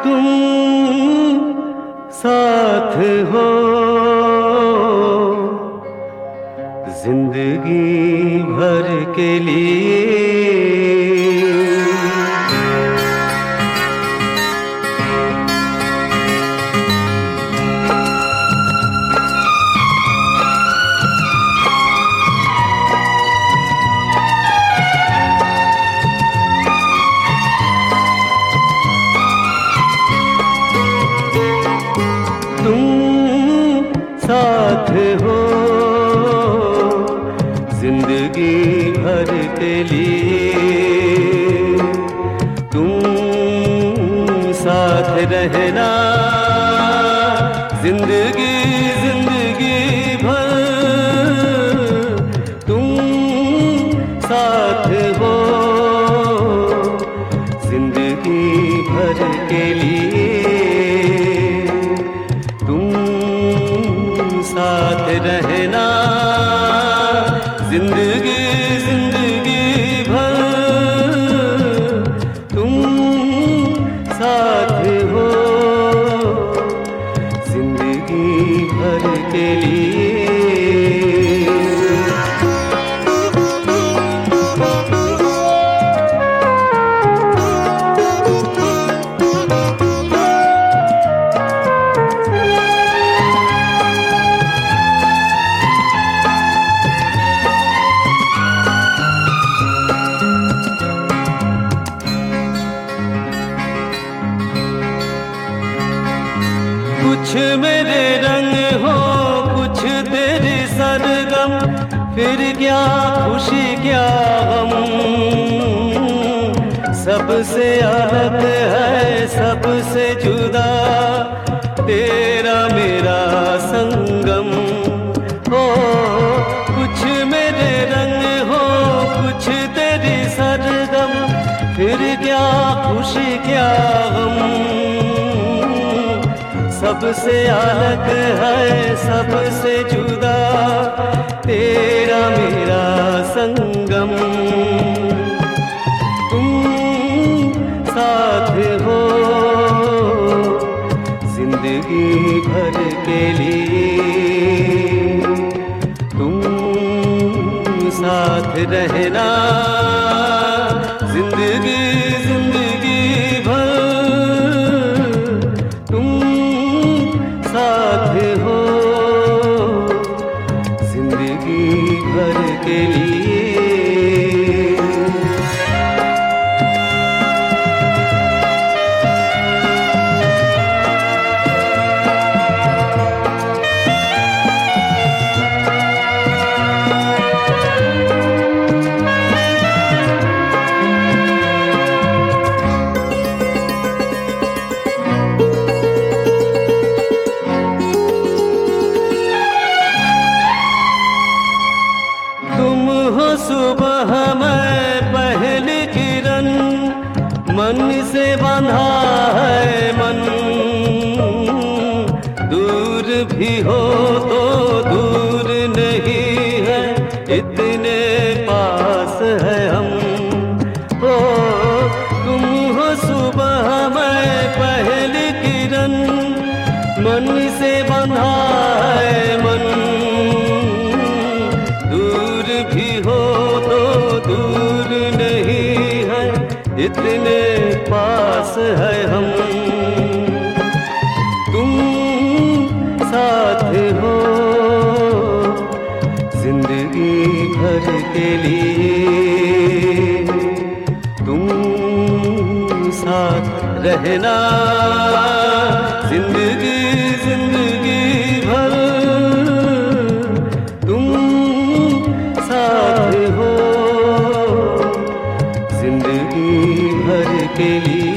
तुम साथ हो जिंदगी भर के लिए। साथ हो जिंदगी भर के लिए। तुम साथ रहना जिंदगी जिंदगी भर। तुम साथ हो जिंदगी भर के लिए। साथ रहना जिंदगी जिंदगी भर। तुम साथ हो जिंदगी भर के लिए। कुछ मेरे रंग हो कुछ तेरी सरगम, फिर क्या खुशी क्या गम। सबसे अलग है सबसे जुदा तेरा मेरा संगम। हो कुछ मेरे रंग हो कुछ तेरी सरगम, फिर क्या खुशी क्या गम। सबसे अलग है सबसे जुदा तेरा मेरा संगम। तुम साथ हो जिंदगी भर के लिए। तुम साथ रहना जिंदगी जिंदगी भर। साथ हो जिंदगी भर के लिए। सुबह मैं पहली किरण, मन से बंधा है मन। दूर भी हो तो दूर नहीं है, इतने पास है हम। ओ तुम हो सुबह मैं पहली किरण, मन से बंधा है मन। दूर भी हो तो दूर नहीं है, इतने पास है हम। तुम साथ हो जिंदगी भर के लिए। तुम साथ रहना जिंदगी जिंदगी भर। साथ हो जिंदगी भर के लिए।